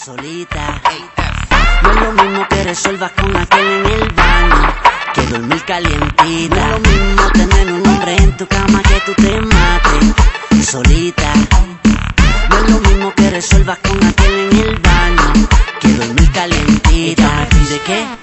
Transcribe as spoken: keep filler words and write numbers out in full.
solita. No es lo mismo que resuelvas con aquel en el baño que dormir calientita. No es lo mismo tener un hombre en tu cama que tú te mates solita. No es lo mismo que resuelvas con aquel en el baño que dormir calientita. ¿Me pide qué?